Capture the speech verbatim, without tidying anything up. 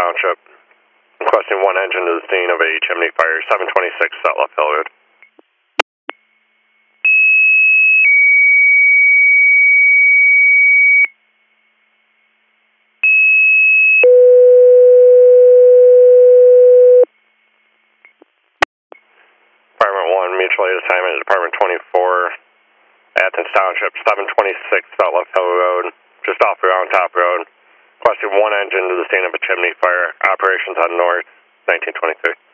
Township. Requesting one engine to the scene of a chimney fire, seven twenty-six South Left Hill Road. Department one, mutual aid assignment, Department twenty-four, Athens Township, seven twenty-six South Left Hill Road, just off the Round Top Road. Requesting one engine to the scene of a chimney fire, operations on North, nineteen twenty-three.